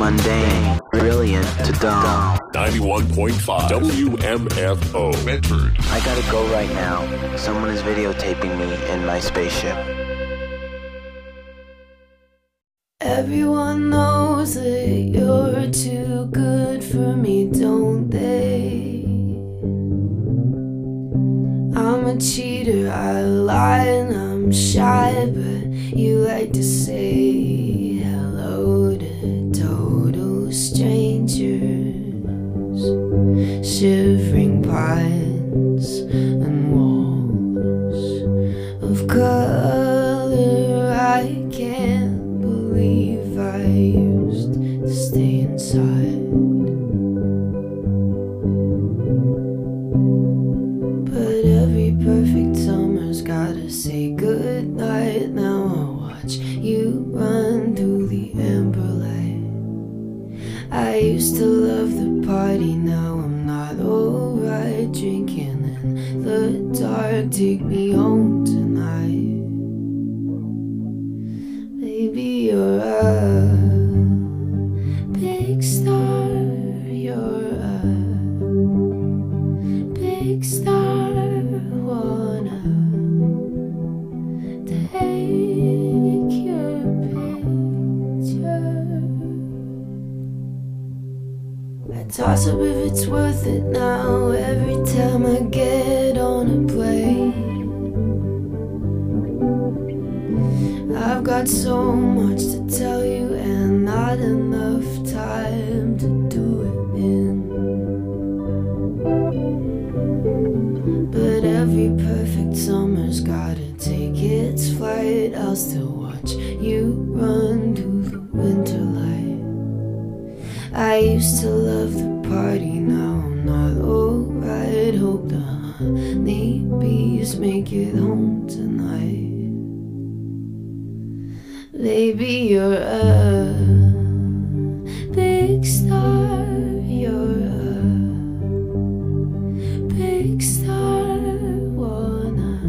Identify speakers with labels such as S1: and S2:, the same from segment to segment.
S1: mundane, brilliant to dumb.
S2: 91.5 WMFO Medford.
S1: I gotta go right now. Someone is videotaping me in my spaceship.
S3: Everyone knows that you're too good for me, don't they? I'm a cheater, I lie and I'm shy, but you like to say hello to total strangers. Shivering pines and walls of color, I can't believe I used to stay inside. But every perfect summer's gotta say goodnight. Now I'll watch you run through the amber light. I used to love the party, now I'm not alright. Drinking in the dark, take me home tonight. Baby, you're a big star, you're a big star. Wanna take your picture. I toss up if it's worth it now. Every time I get on a plane, I've got so much to tell you and not enough time to do it in. But every perfect summer's gotta take its flight. I'll still watch you run through the winter light. I used to love the party, now I'm not alright. Hope the honey bees make it home tonight. Baby, you're a big star, you're a big star. Wanna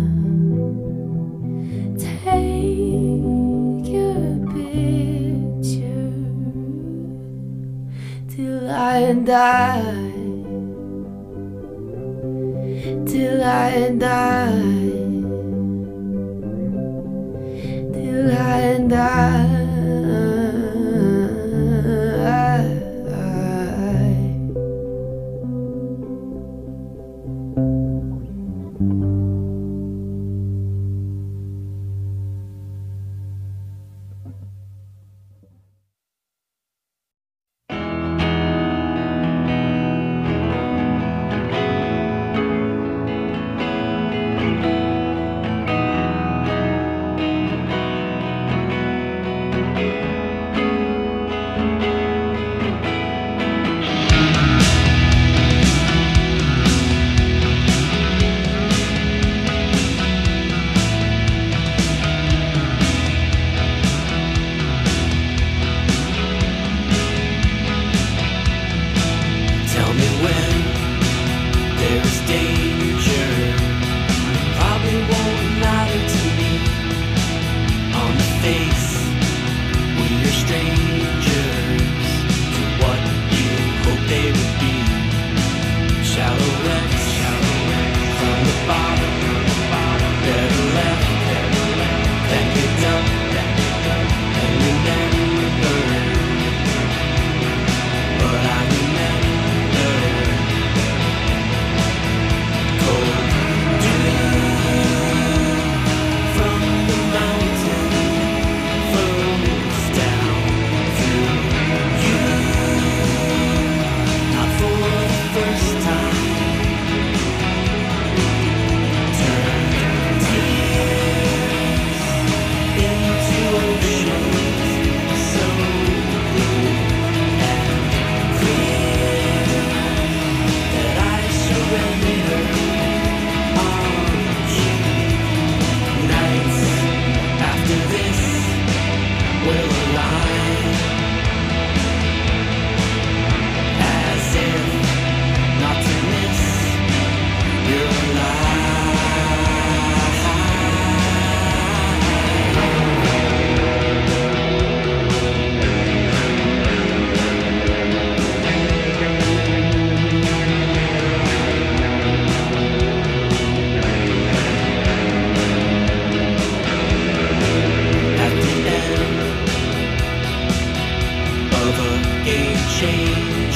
S3: take your picture till I die, till I die, till I die.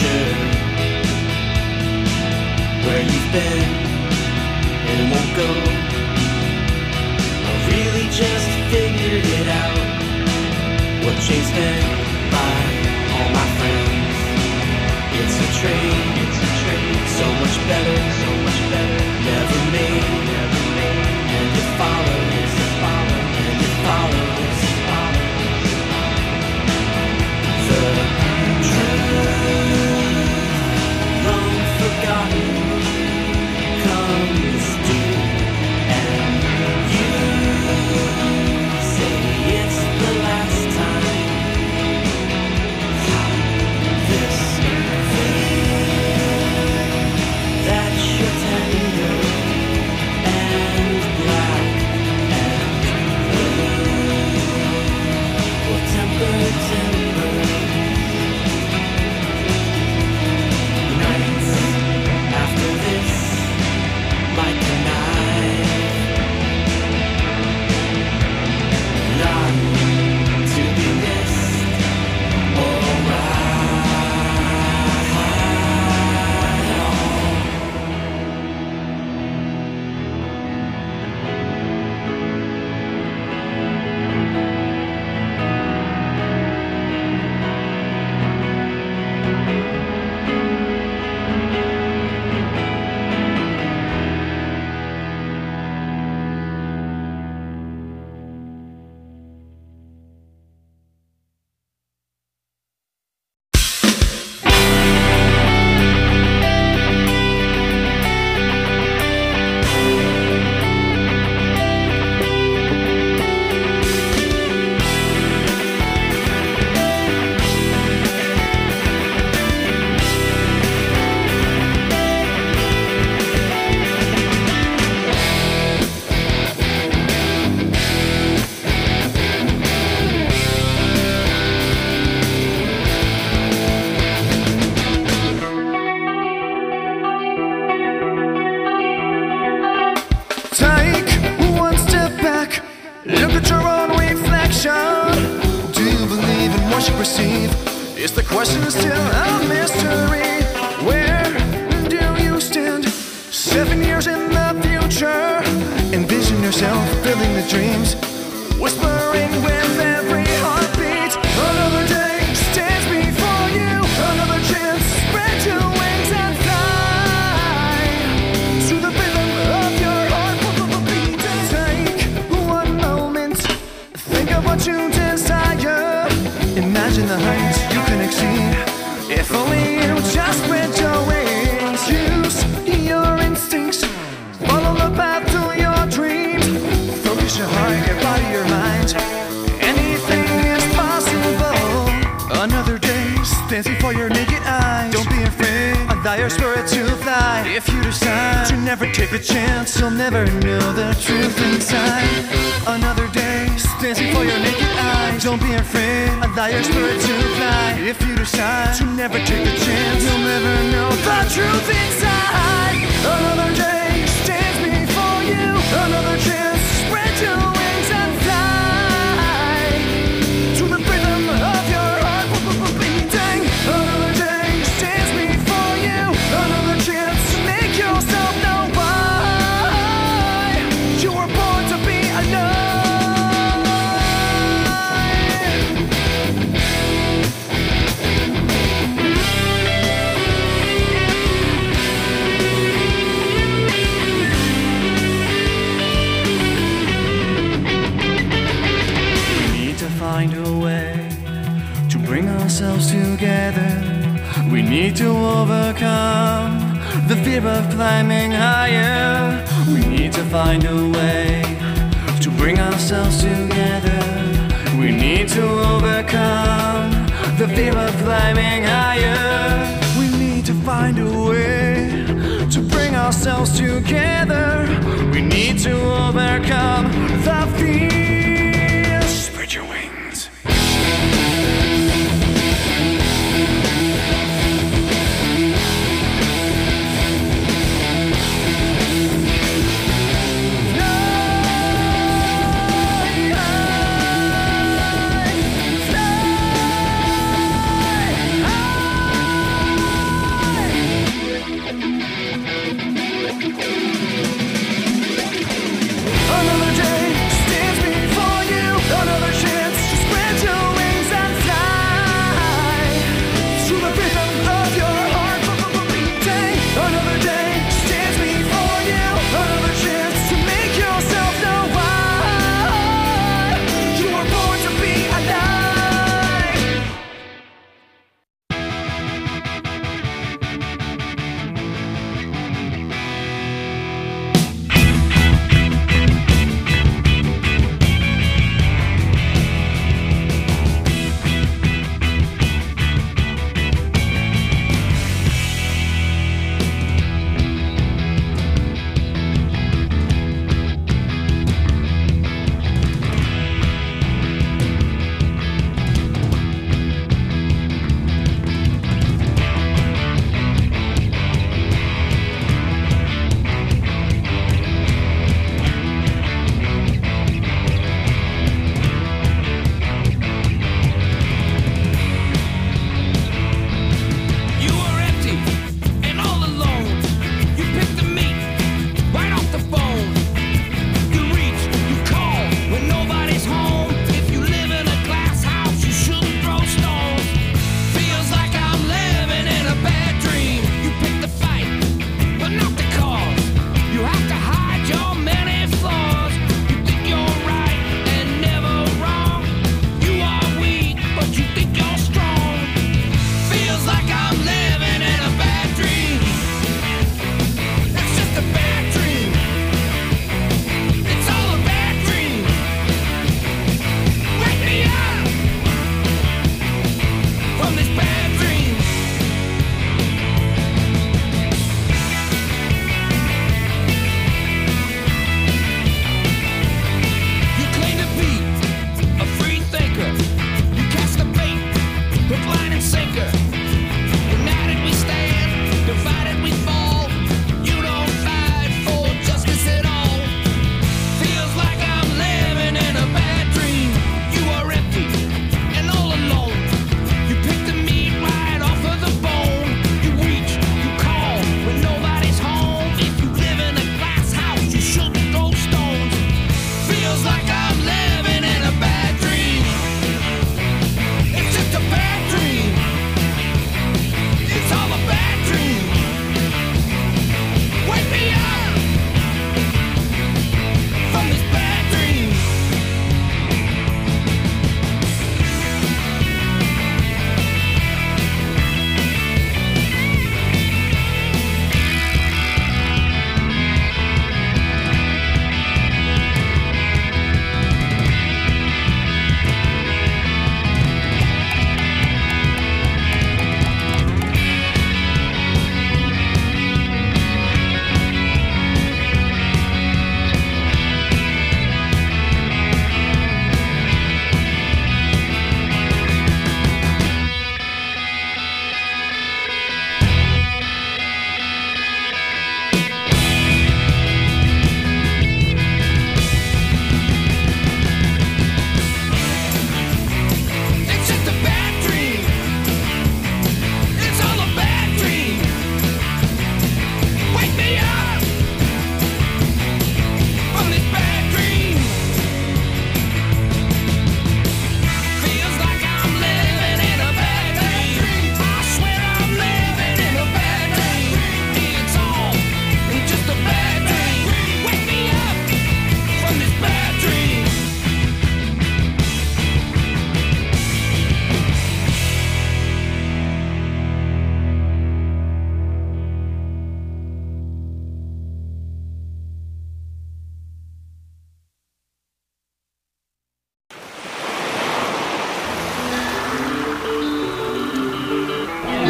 S4: stranger where you've been and won't go, or really just figured it out. What changed been by all my friends? It's a trade, so much better, never made, and it follows, and it follows. The truth, long forgotten, comes due, and you say it's the last time. This that you're tender and black and blue, or temper. Nights after this, like a knife, not to be missed or
S5: Is the question still a mystery? Where do you stand? 7 years in the future. Envision yourself filling the dreams, whispering with every heartbeat. Another day stands before you. Another chance, spread your wings and fly to the rhythm of your heart. Take one moment, think of what you desire. Imagine the heights you can exceed. If only you just spread your wings. Use your instincts, follow the path to your dreams. Focus your heart, your body, your mind. Anything is possible. Another day stands before your naked eyes. Don't be afraid, allow your spirit to fly. If you decide to never take a chance, you'll never know the truth inside. Another day stands before your naked eyes. Don't be afraid, allow your spirit to fly. If you decide to never take a chance, you'll never know the truth inside. Another day stands before you. Another chance, spread your wings and fly to the rhythm of your heart beating. Another day stands before you. Another chance to make yourself know why you were born to be alone. Find a way to bring ourselves together. We need to overcome the fear of climbing higher. We need to find a way to bring ourselves together. We need to overcome the fear of climbing higher. We need to find a way to bring ourselves together. We need to overcome the fear. Spread your wings.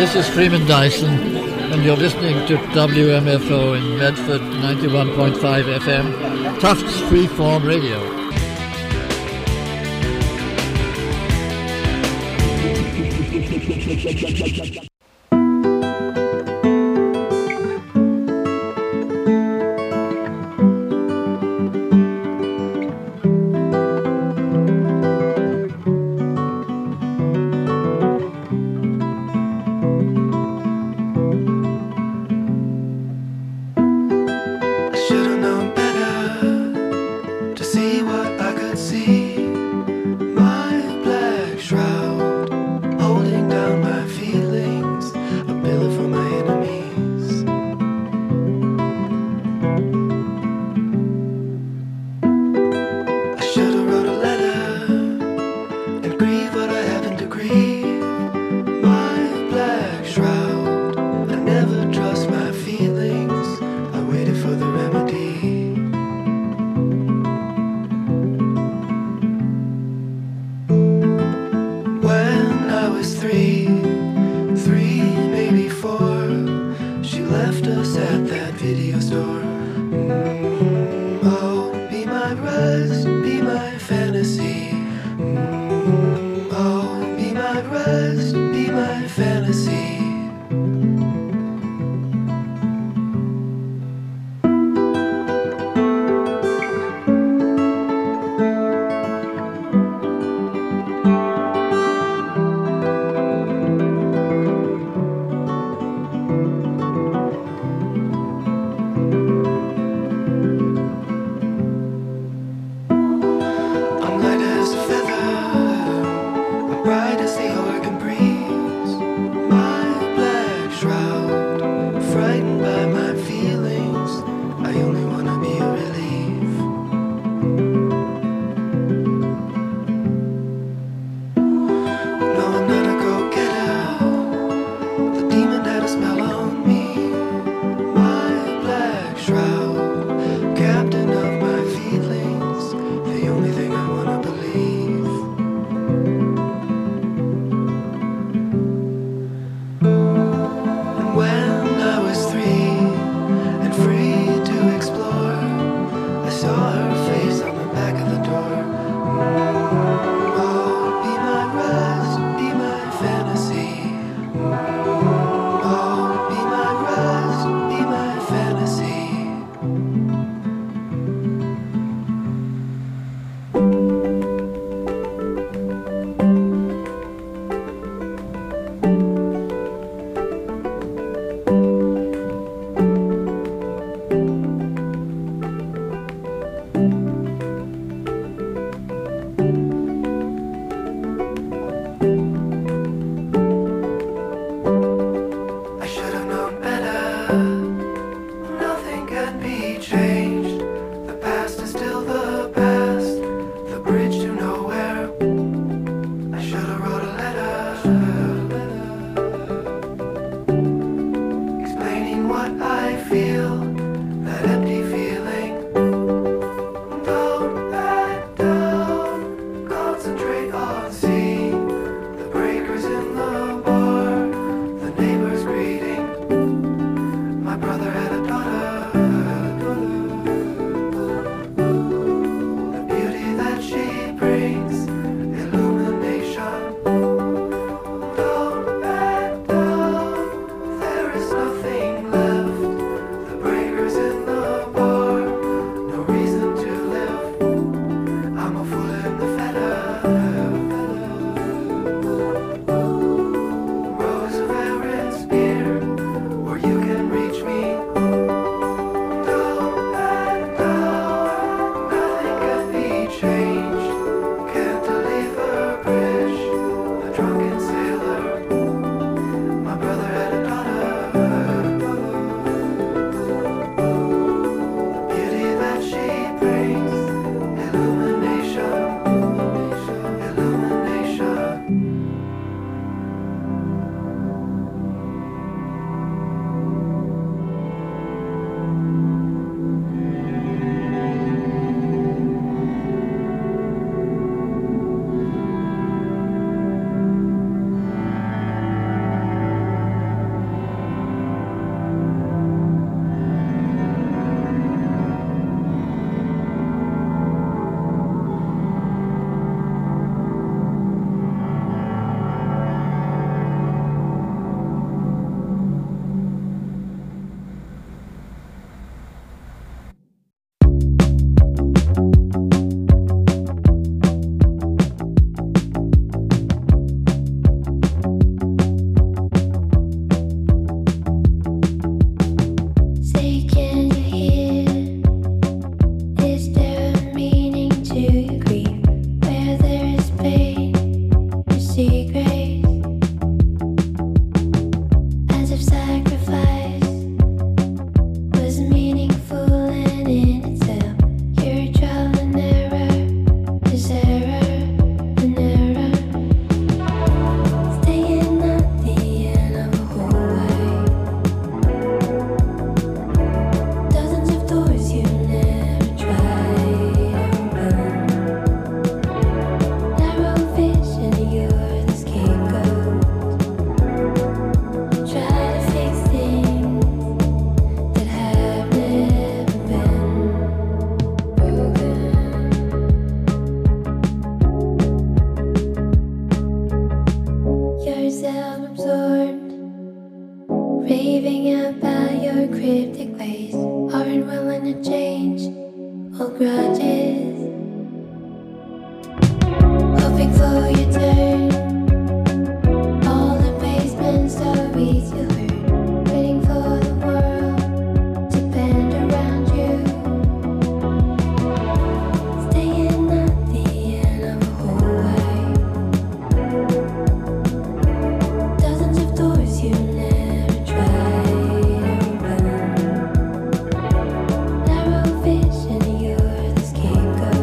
S6: This is Freeman Dyson, and you're listening to WMFO in Medford, 91.5 FM, Tufts Freeform Radio.
S3: raving about your cryptic ways, aren't willing to change old grudges, hoping for your turn. All the basement stories you heard, waiting for the world to bend around you, staying at the end of a hallway. Dozens of doors you never tried open. Narrow vision, you're the scapegoat.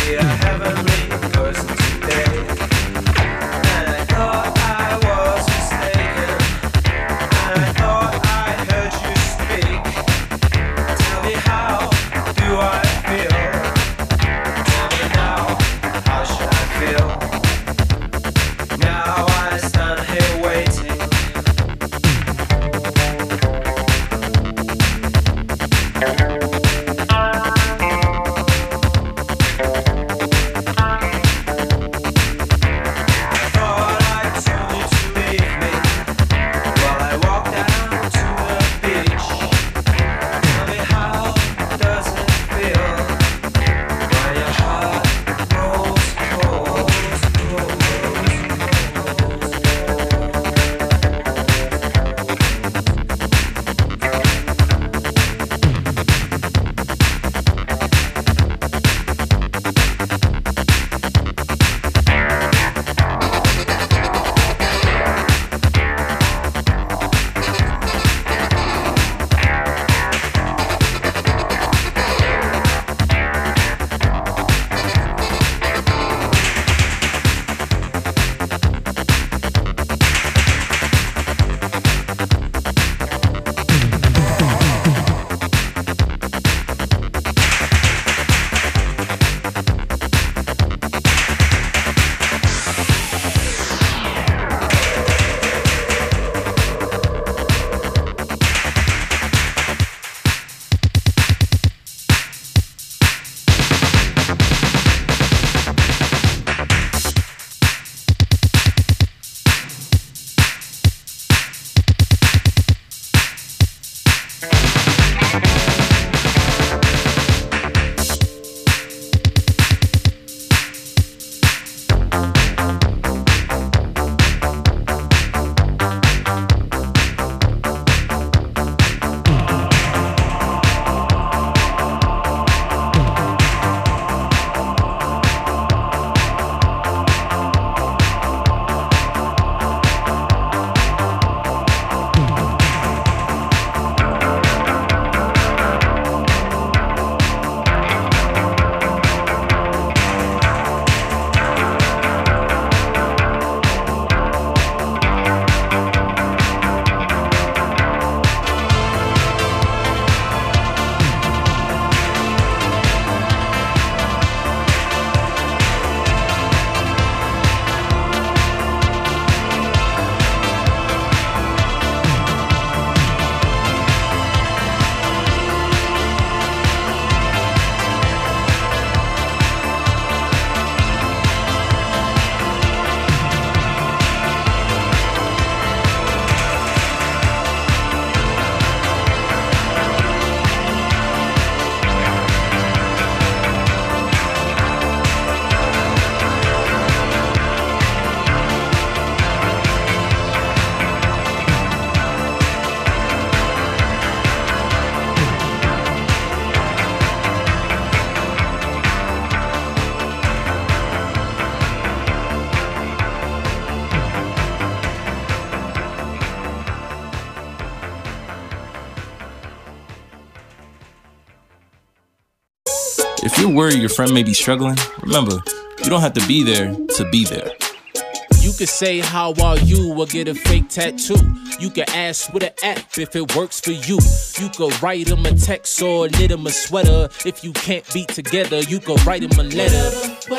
S7: If you're worried your friend may be struggling, remember, you don't have to be there to be there.
S8: You could say, how are you, or get a fake tattoo. You can ask with an app if it works for you. You could write them a text or knit them a sweater. If you can't be together, you could write them a letter.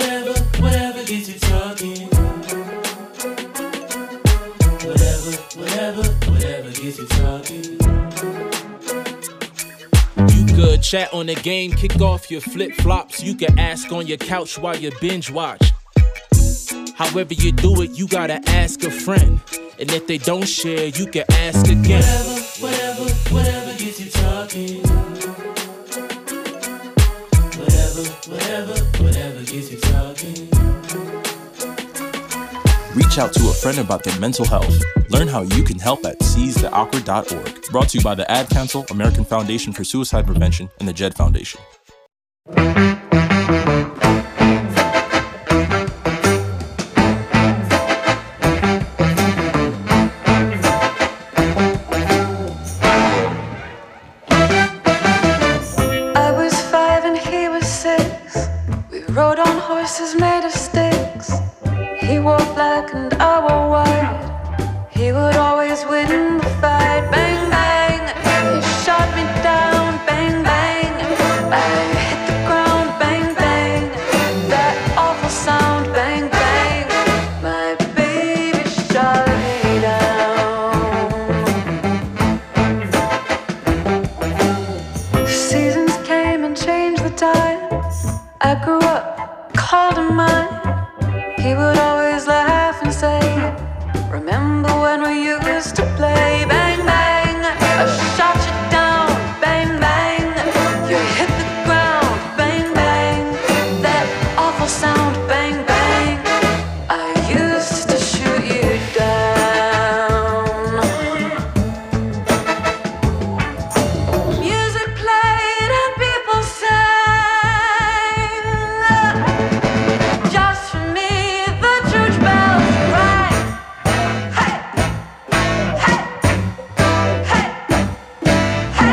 S4: Whatever gets you talking. Whatever gets you talking.
S8: You could chat on the game, kick off your flip-flops. You could ask on your couch while you binge watch. However you do it, you gotta ask a friend. And if they don't share, you can ask again.
S4: Whatever gets you talking. Whatever gets you talking.
S7: Reach out to a friend about their mental health. Learn how you can help at seizetheawkward.org. Brought to you by the Ad Council, American Foundation for Suicide Prevention, and the JED Foundation.
S3: I was 5 and he was 6. We rode on on horses made of sticks. He wore black and I wore white. He would always win the fight. Bang, bang, he shot me down. Bang, bang, I hit the ground. Bang, bang, that awful sound. Bang, bang, my baby shot me down. Seasons came and changed the time. I grew up, called him mine. He would always laugh and say, remember when we used to play? Bang, bang, I shot you down. Bang, bang, you hit the ground. Bang, bang, that awful sound. Bang, bang, I used to shoot you down. Music played and people sang. Just for me, the church bells rang. Hey, hey, hey, hey.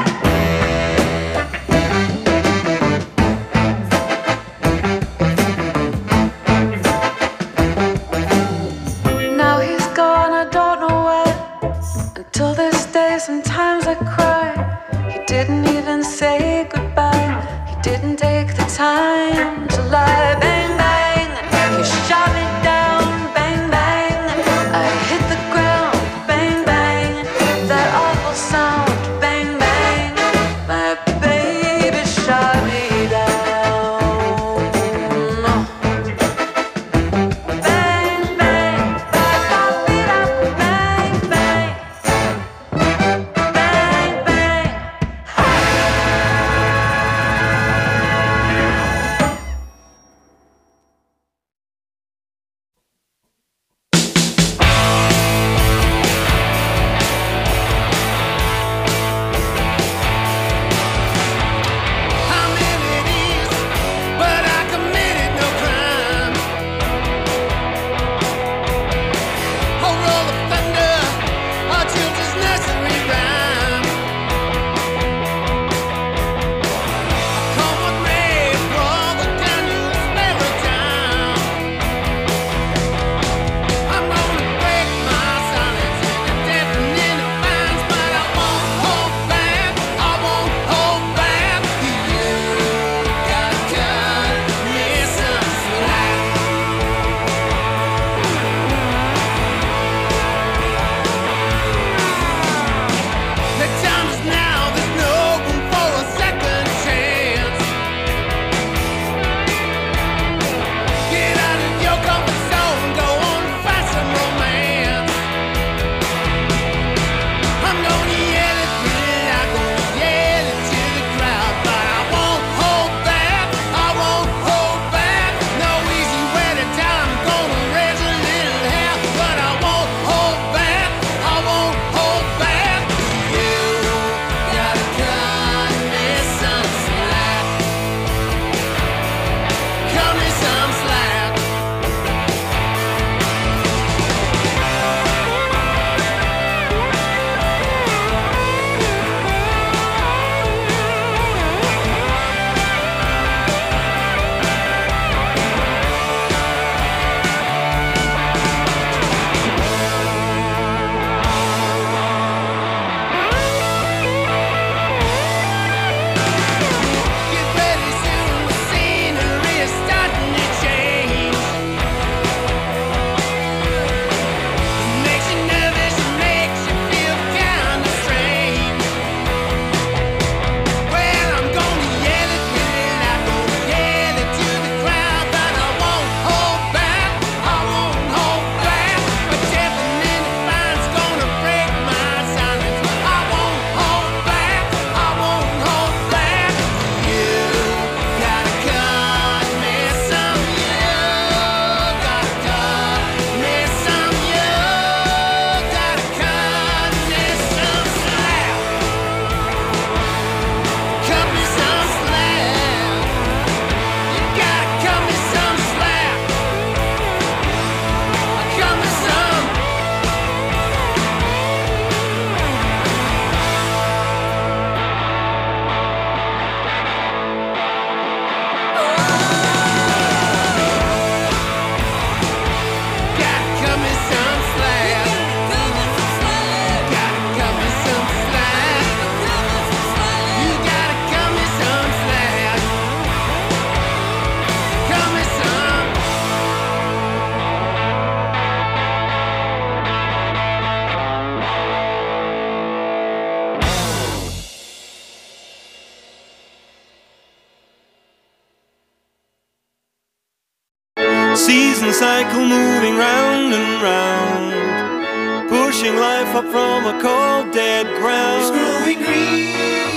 S9: season cycle moving round and round, pushing life up from a cold dead ground. It's growing green.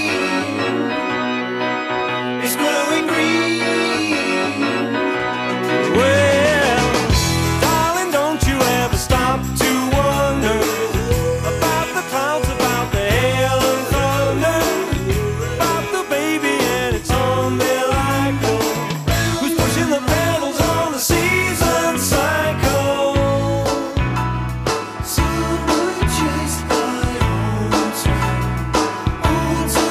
S9: It's growing green. Well, darling, don't you ever stop to wonder about the clouds, about the hail and thunder, about the baby and its umbilical, who's pushing the pedals on the season cycle. Someone chased by old time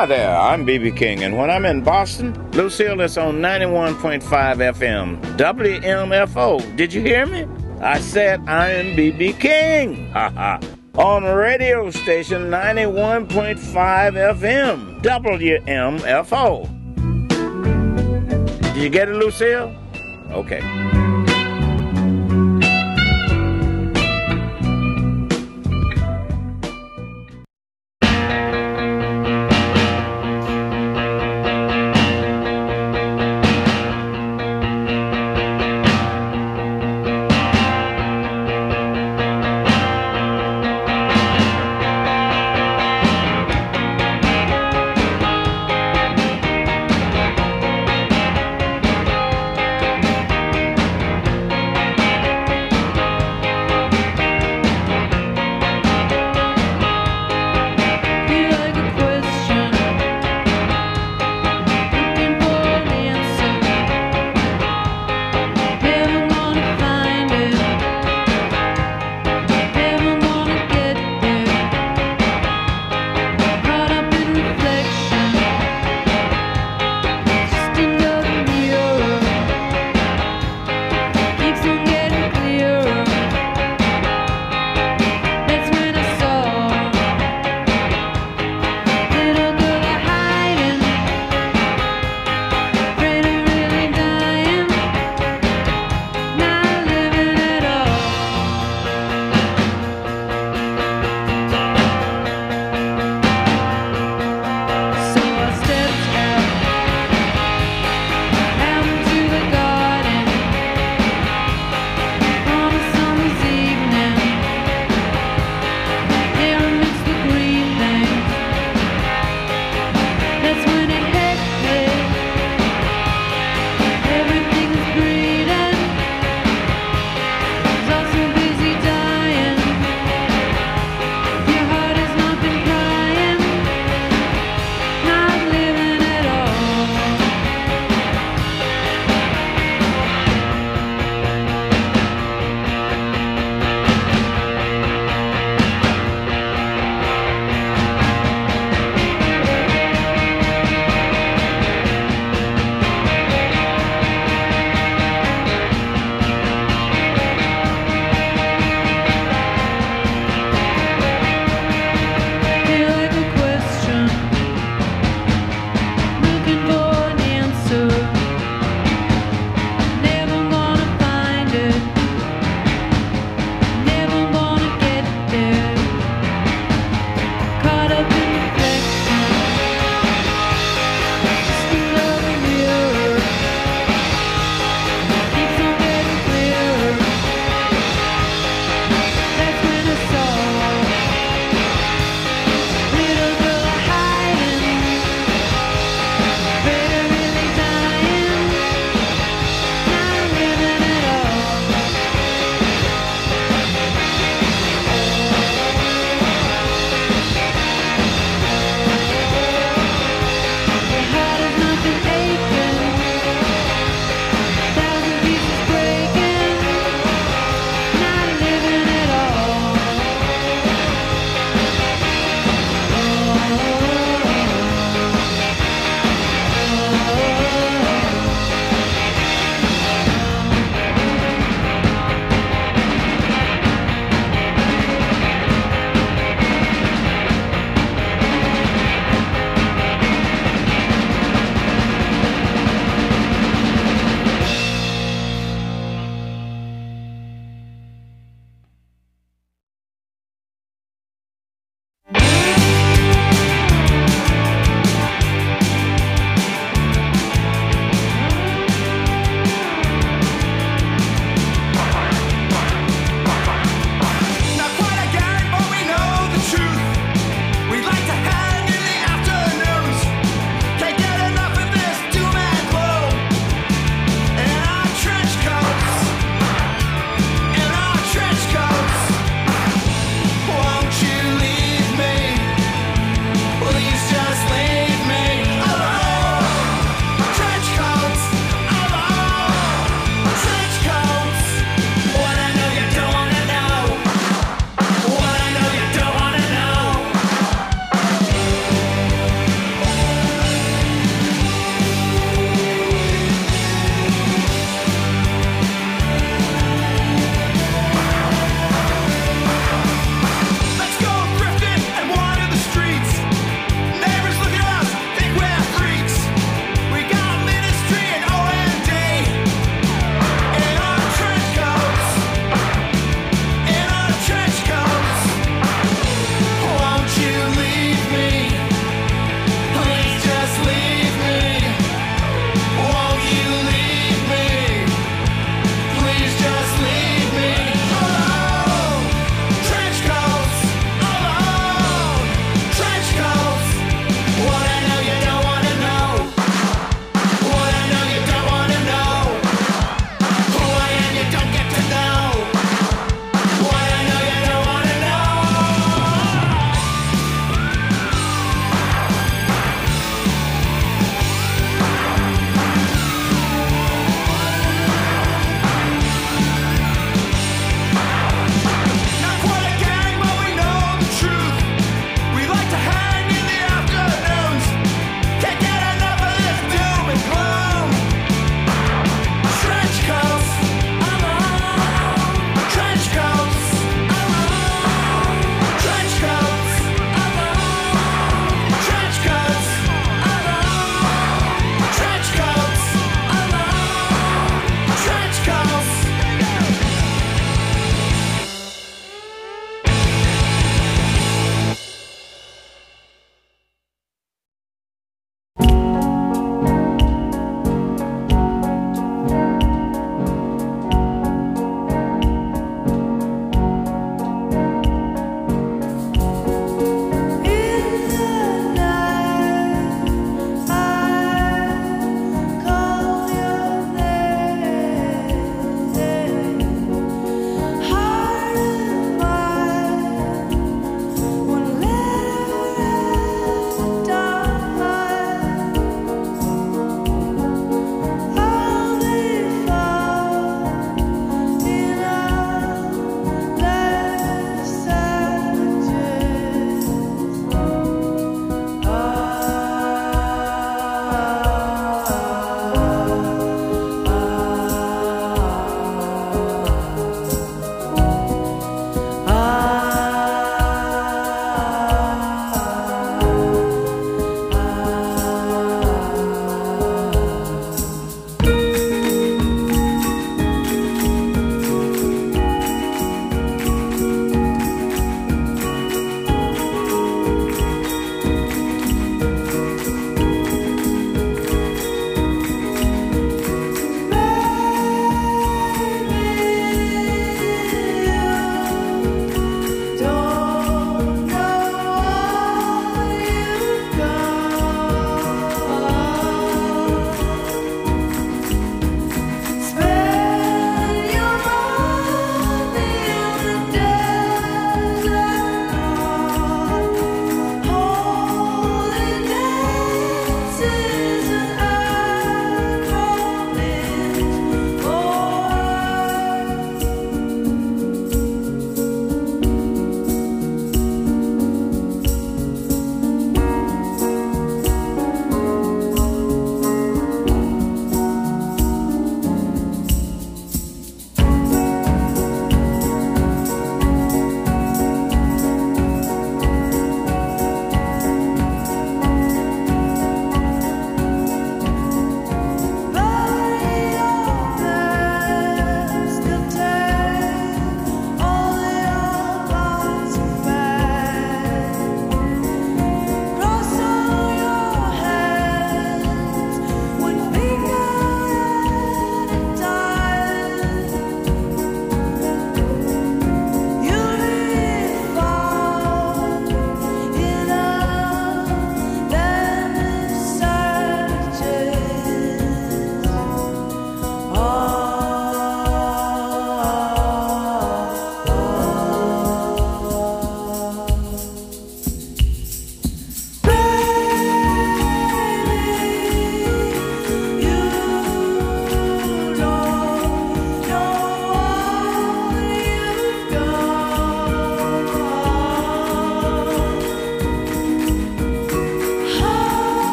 S10: Hi there, I'm B.B. King, and when I'm in Boston, Lucille is on 91.5 FM, WMFO. Did you hear me? I said I am B.B. King. Ha ha. On radio station 91.5 FM, WMFO. Did you get it, Lucille? Okay.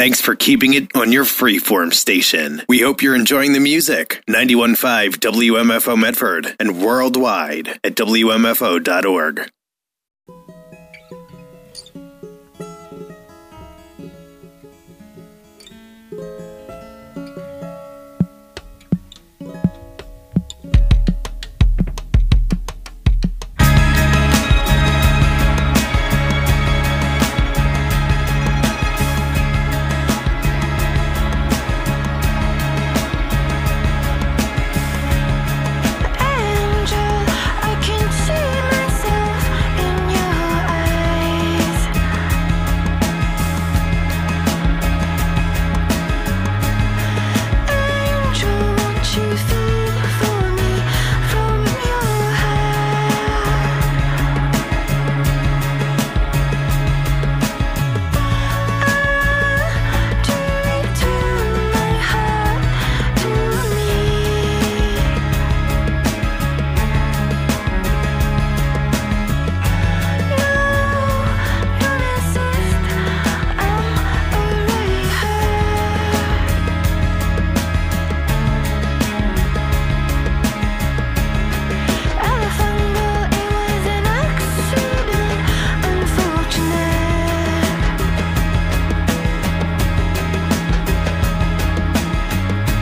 S11: Thanks for keeping it on your freeform station. We hope you're enjoying the music. 91.5 WMFO Medford and worldwide at WMFO.org.